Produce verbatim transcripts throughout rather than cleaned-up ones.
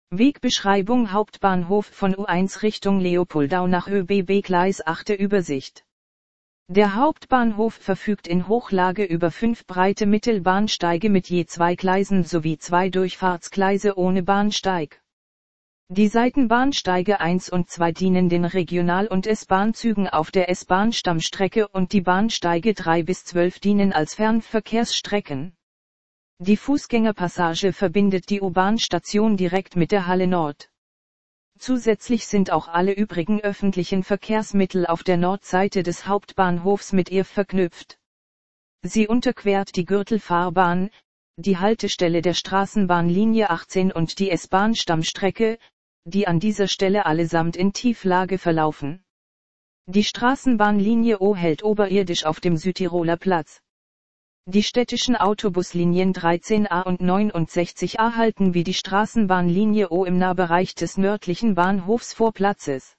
Wegbeschreibung Hauptbahnhof von U eins Richtung Leopoldau nach ÖBB Gleis acht Übersicht. Der Hauptbahnhof verfügt in Hochlage über fünf breite Mittelbahnsteige mit je zwei Gleisen sowie zwei Durchfahrtsgleise ohne Bahnsteig. Die Seitenbahnsteige eins und zwei dienen den Regional- und S-Bahn-Zügen auf der S-Bahn-Stammstrecke und die Bahnsteige drei bis zwölf dienen als Fernverkehrsstrecken. Die Fußgängerpassage verbindet die U-Bahn-Station direkt mit der Halle Nord. Zusätzlich sind auch alle übrigen öffentlichen Verkehrsmittel auf der Nordseite des Hauptbahnhofs mit ihr verknüpft. Sie unterquert die Gürtelfahrbahn, die Haltestelle der Straßenbahnlinie achtzehn und die S-Bahn-Stammstrecke, die an dieser Stelle allesamt in Tieflage verlaufen. Die Straßenbahnlinie O hält oberirdisch auf dem Südtiroler Platz. Die städtischen Autobuslinien dreizehn a und neunundsechzig a halten wie die Straßenbahnlinie O im Nahbereich des nördlichen Bahnhofsvorplatzes.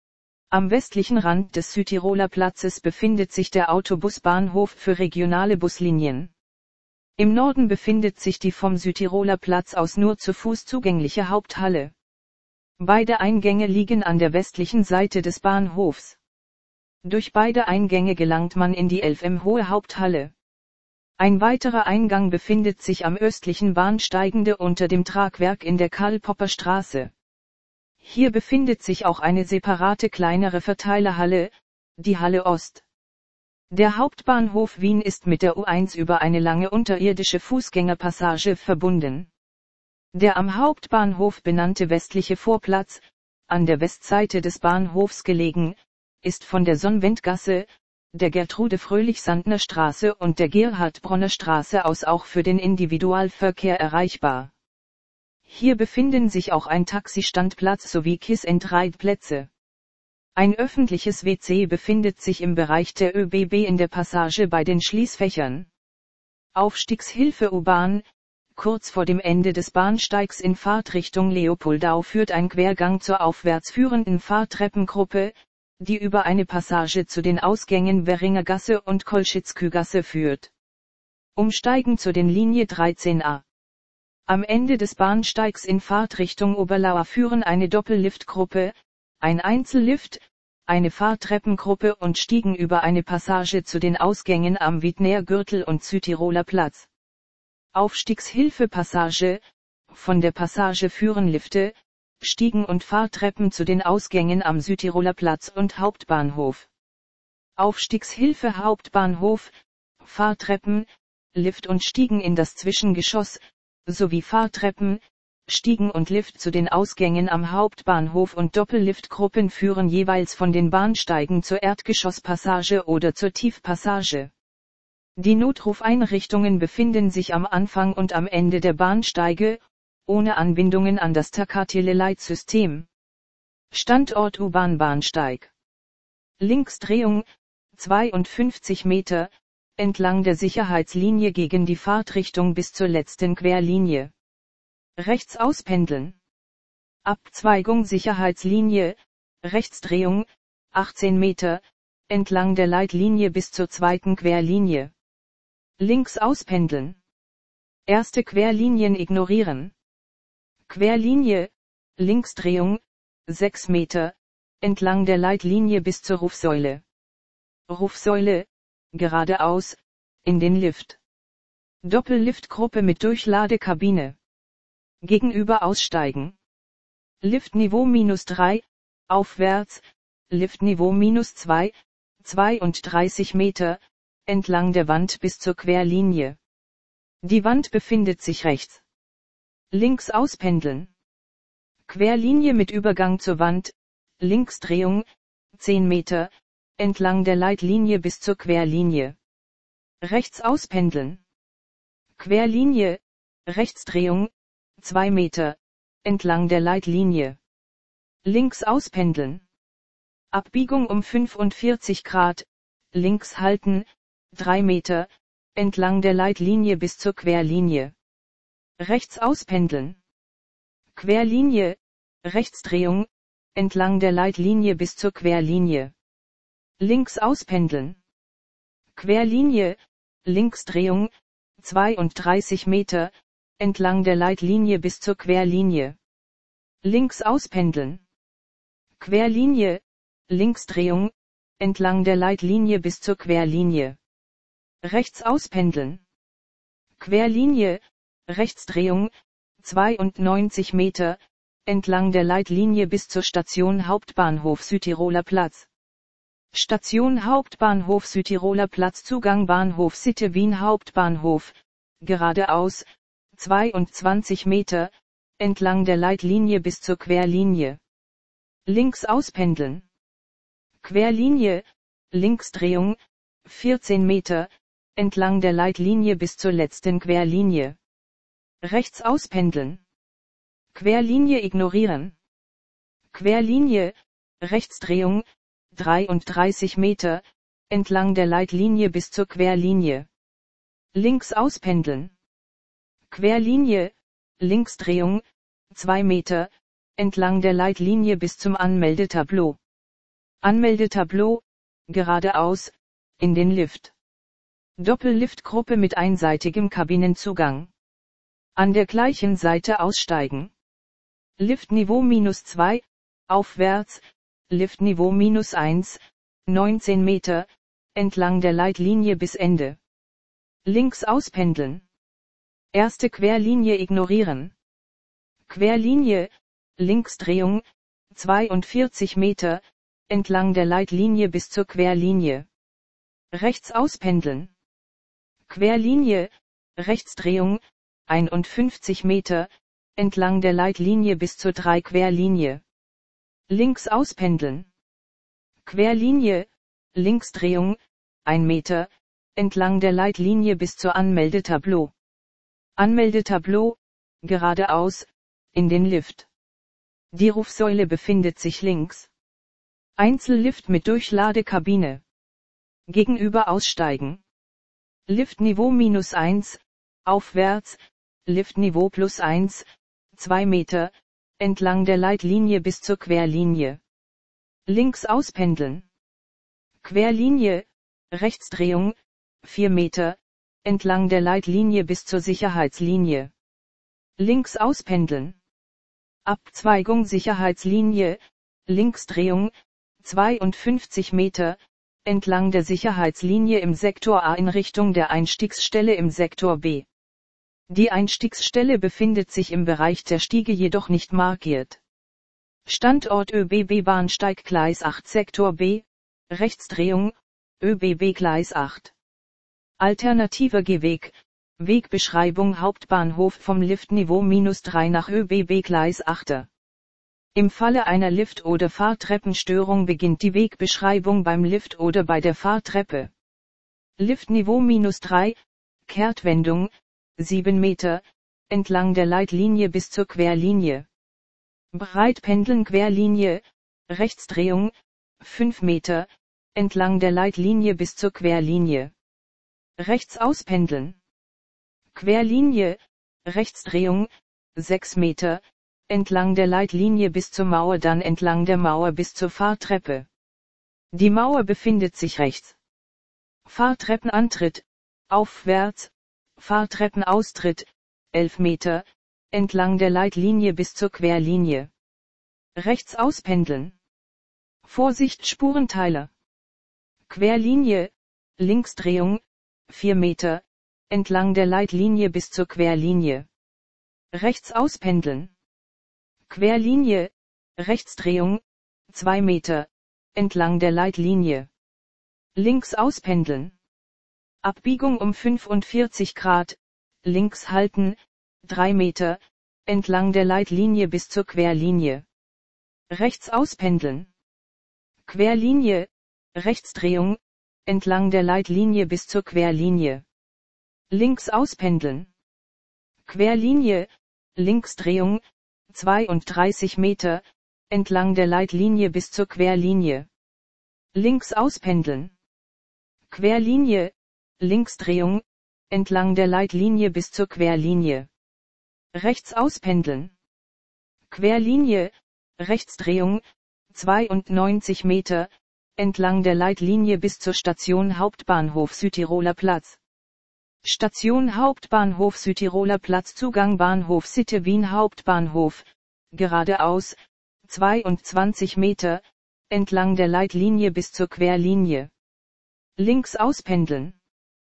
Am westlichen Rand des Südtiroler Platzes befindet sich der Autobusbahnhof für regionale Buslinien. Im Norden befindet sich die vom Südtiroler Platz aus nur zu Fuß zugängliche Haupthalle. Beide Eingänge liegen an der westlichen Seite des Bahnhofs. Durch beide Eingänge gelangt man in die elf Meter hohe Haupthalle. Ein weiterer Eingang befindet sich am östlichen Bahnsteigende unter dem Tragwerk in der Karl-Popper-Straße. Hier befindet sich auch eine separate kleinere Verteilerhalle, die Halle Ost. Der Hauptbahnhof Wien ist mit der U eins über eine lange unterirdische Fußgängerpassage verbunden. Der am Hauptbahnhof benannte westliche Vorplatz, an der Westseite des Bahnhofs gelegen, ist von der Sonnwendgasse, der Gertrude-Fröhlich-Sandner Straße und der Gerhard-Bronner Straße aus auch für den Individualverkehr erreichbar. Hier befinden sich auch ein Taxistandplatz sowie Kiss-and-Ride-Plätze. Ein öffentliches W C befindet sich im Bereich der ÖBB in der Passage bei den Schließfächern. Aufstiegshilfe U-Bahn, kurz vor dem Ende des Bahnsteigs in Fahrtrichtung Leopoldau führt ein Quergang zur aufwärts führenden Fahrtreppengruppe, die über eine Passage zu den Ausgängen Währinger Gasse und Kolschitzkügasse führt. Umsteigen zu den Linie dreizehn a. Am Ende des Bahnsteigs in Fahrtrichtung Oberlauer führen eine Doppelliftgruppe, ein Einzellift, eine Fahrtreppengruppe und Stiegen über eine Passage zu den Ausgängen am Wiedner Gürtel und Südtiroler Platz. Aufstiegshilfe-Passage, von der Passage führen Lifte, Stiegen und Fahrtreppen zu den Ausgängen am Südtiroler Platz und Hauptbahnhof. Aufstiegshilfe Hauptbahnhof, Fahrtreppen, Lift und Stiegen in das Zwischengeschoss, sowie Fahrtreppen, Stiegen und Lift zu den Ausgängen am Hauptbahnhof und Doppelliftgruppen führen jeweils von den Bahnsteigen zur Erdgeschosspassage oder zur Tiefpassage. Die Notrufeinrichtungen befinden sich am Anfang und am Ende der Bahnsteige, ohne Anbindungen an das Tacatile-Leitsystem. Standort U-Bahn-Bahnsteig. Linksdrehung, zweiundfünfzig Meter, entlang der Sicherheitslinie gegen die Fahrtrichtung bis zur letzten Querlinie. Rechts auspendeln. Abzweigung Sicherheitslinie, Rechtsdrehung, achtzehn Meter, entlang der Leitlinie bis zur zweiten Querlinie. Links auspendeln. Erste Querlinien ignorieren. Querlinie, Linksdrehung, sechs Meter, entlang der Leitlinie bis zur Rufsäule. Rufsäule, geradeaus, in den Lift. Doppelliftgruppe mit Durchladekabine. Gegenüber aussteigen. Liftniveau minus drei, aufwärts, Liftniveau minus zwei, zweiunddreißig Meter, entlang der Wand bis zur Querlinie. Die Wand befindet sich rechts. Links auspendeln. Querlinie mit Übergang zur Wand, Linksdrehung, zehn Meter, entlang der Leitlinie bis zur Querlinie. Rechts auspendeln. Querlinie, Rechtsdrehung, zwei Meter, entlang der Leitlinie. Links auspendeln. Abbiegung um fünfundvierzig Grad, links halten, drei Meter, entlang der Leitlinie bis zur Querlinie. Rechts auspendeln. Querlinie, Rechtsdrehung, entlang der Leitlinie bis zur Querlinie. Links auspendeln. Querlinie, Linksdrehung, zweiunddreißig Meter, entlang der Leitlinie bis zur Querlinie. Links auspendeln. Querlinie, Linksdrehung, entlang der Leitlinie bis zur Querlinie. Rechts auspendeln. Querlinie, Rechtsdrehung, zweiundneunzig Meter, entlang der Leitlinie bis zur Station Hauptbahnhof Südtiroler Platz. Station Hauptbahnhof Südtiroler Platz, Zugang Bahnhof Sitte Wien Hauptbahnhof, geradeaus, zweiundzwanzig Meter, entlang der Leitlinie bis zur Querlinie. Links auspendeln. Querlinie, Linksdrehung, vierzehn Meter, entlang der Leitlinie bis zur letzten Querlinie. Rechts auspendeln. Querlinie ignorieren. Querlinie, Rechtsdrehung, dreiunddreißig Meter, entlang der Leitlinie bis zur Querlinie. Links auspendeln. Querlinie, Linksdrehung, zwei Meter, entlang der Leitlinie bis zum Anmeldetableau. Anmeldetableau, geradeaus, in den Lift. Doppelliftgruppe mit einseitigem Kabinenzugang. An der gleichen Seite aussteigen. Liftniveau minus zwei, aufwärts, Liftniveau minus eins, neunzehn Meter, entlang der Leitlinie bis Ende. Links auspendeln. Erste Querlinie ignorieren. Querlinie, Linksdrehung, zweiundvierzig Meter, entlang der Leitlinie bis zur Querlinie. Rechts auspendeln. Querlinie, Rechtsdrehung, einundfünfzig Meter, entlang der Leitlinie bis zur drei Querlinie. Links auspendeln. Querlinie, Linksdrehung, ein Meter, entlang der Leitlinie bis zur Anmeldetableau. Anmeldetableau, geradeaus, in den Lift. Die Rufsäule befindet sich links. Einzellift mit Durchladekabine. Gegenüber aussteigen. Liftniveau minus eins, aufwärts, Liftniveau plus eins, zwei Meter, entlang der Leitlinie bis zur Querlinie. Links auspendeln. Querlinie, Rechtsdrehung, vier Meter, entlang der Leitlinie bis zur Sicherheitslinie. Links auspendeln. Abzweigung Sicherheitslinie, Linksdrehung, zweiundfünfzig Meter, entlang der Sicherheitslinie im Sektor A in Richtung der Einstiegsstelle im Sektor B. Die Einstiegsstelle befindet sich im Bereich der Stiege jedoch nicht markiert. Standort ÖBB Bahnsteig Gleis acht Sektor B, Rechtsdrehung, ÖBB Gleis acht. Alternativer Gehweg, Wegbeschreibung Hauptbahnhof vom Liftniveau minus drei nach ÖBB Gleis acht. Im Falle einer Lift- oder Fahrtreppenstörung beginnt die Wegbeschreibung beim Lift oder bei der Fahrtreppe. Liftniveau minus drei, Kehrtwendung, sieben Meter, entlang der Leitlinie bis zur Querlinie. Breitpendeln Querlinie, Rechtsdrehung, fünf Meter, entlang der Leitlinie bis zur Querlinie. Rechts auspendeln. Querlinie, Rechtsdrehung, sechs Meter, entlang der Leitlinie bis zur Mauer, dann entlang der Mauer bis zur Fahrtreppe. Die Mauer befindet sich rechts. Fahrtreppenantritt, aufwärts, Fahrtreppenaustritt, elf Meter, entlang der Leitlinie bis zur Querlinie. Rechts auspendeln. Vorsicht Spurenteiler. Querlinie, Linksdrehung, vier Meter, entlang der Leitlinie bis zur Querlinie. Rechts auspendeln. Querlinie, Rechtsdrehung, zwei Meter, entlang der Leitlinie. Links auspendeln. Abbiegung um fünfundvierzig Grad, links halten, drei Meter, entlang der Leitlinie bis zur Querlinie. Rechts auspendeln. Querlinie, Rechtsdrehung, entlang der Leitlinie bis zur Querlinie. Links auspendeln. Querlinie, Linksdrehung, zweiunddreißig Meter, entlang der Leitlinie bis zur Querlinie. Links auspendeln. Querlinie, Linksdrehung, entlang der Leitlinie bis zur Querlinie. Rechts auspendeln. Querlinie, Rechtsdrehung, zweiundneunzig Meter, entlang der Leitlinie bis zur Station Hauptbahnhof Südtiroler Platz. Station Hauptbahnhof Südtiroler Platz, Zugang Bahnhof Sitte Wien Hauptbahnhof, geradeaus, zweiundzwanzig Meter, entlang der Leitlinie bis zur Querlinie. Links auspendeln.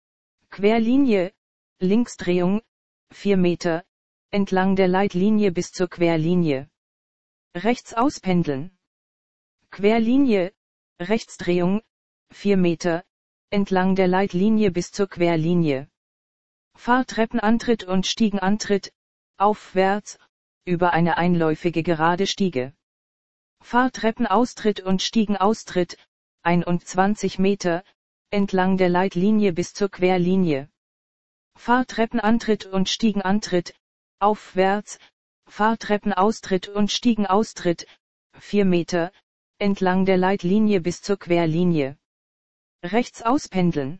Querlinie, Linksdrehung, vier Meter, entlang der Leitlinie bis zur Querlinie. Rechts auspendeln. Querlinie, Rechtsdrehung, vier Meter, entlang der Leitlinie bis zur Querlinie. Fahrtreppenantritt und Stiegenantritt, aufwärts, über eine einläufige gerade Stiege. Fahrtreppenaustritt und Stiegenaustritt, einundzwanzig Meter, entlang der Leitlinie bis zur Querlinie. Fahrtreppenantritt und Stiegenantritt, aufwärts, Fahrtreppenaustritt und Stiegenaustritt, vier Meter, entlang der Leitlinie bis zur Querlinie. Rechts auspendeln.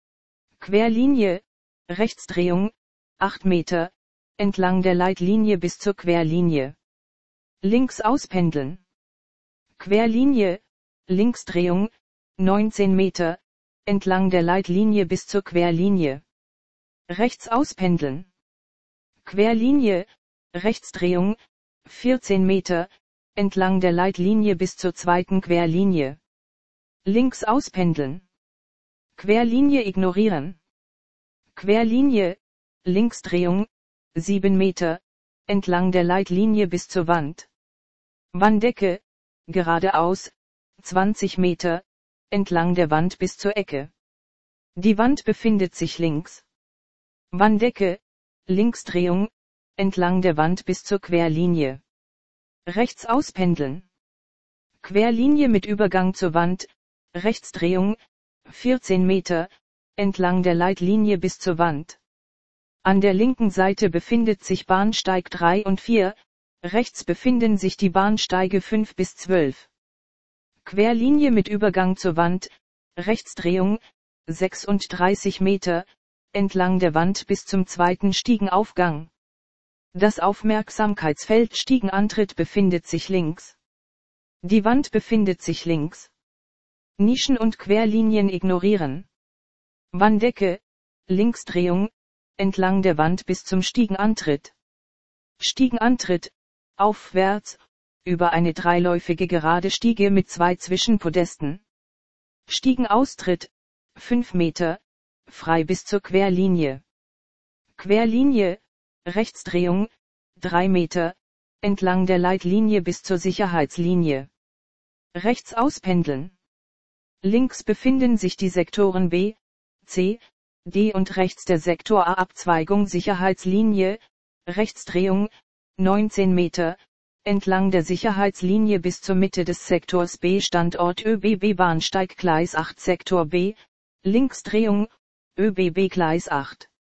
Querlinie, Rechtsdrehung, acht Meter, entlang der Leitlinie bis zur Querlinie. Links auspendeln. Querlinie, Linksdrehung, neunzehn Meter, entlang der Leitlinie bis zur Querlinie. Rechts auspendeln. Querlinie, Rechtsdrehung, vierzehn Meter, entlang der Leitlinie bis zur zweiten Querlinie. Links auspendeln. Querlinie ignorieren. Querlinie, Linksdrehung, sieben Meter, entlang der Leitlinie bis zur Wand. Wanddecke, geradeaus, zwanzig Meter, entlang der Wand bis zur Ecke. Die Wand befindet sich links. Wanddecke, Linksdrehung, entlang der Wand bis zur Querlinie. Rechts auspendeln. Querlinie mit Übergang zur Wand, Rechtsdrehung, vierzehn Meter, entlang der Leitlinie bis zur Wand. An der linken Seite befindet sich Bahnsteig drei und vier, rechts befinden sich die Bahnsteige fünf bis zwölf. Querlinie mit Übergang zur Wand, Rechtsdrehung, sechsunddreißig Meter, entlang der Wand bis zum zweiten Stiegenaufgang. Das Aufmerksamkeitsfeld Stiegenantritt befindet sich links. Die Wand befindet sich links. Nischen und Querlinien ignorieren. Wanddecke, Linksdrehung, entlang der Wand bis zum Stiegenantritt. Stiegenantritt, aufwärts, über eine dreiläufige gerade Stiege mit zwei Zwischenpodesten. Stiegenaustritt, fünf Meter, frei bis zur Querlinie. Querlinie, Rechtsdrehung, drei Meter, entlang der Leitlinie bis zur Sicherheitslinie. Rechts auspendeln. Links befinden sich die Sektoren B, C, D und rechts der Sektor A Abzweigung Sicherheitslinie, Rechtsdrehung, neunzehn Meter, entlang der Sicherheitslinie bis zur Mitte des Sektors B Standort ÖBB Bahnsteig Gleis acht Sektor B, Linksdrehung, ÖBB Gleis acht.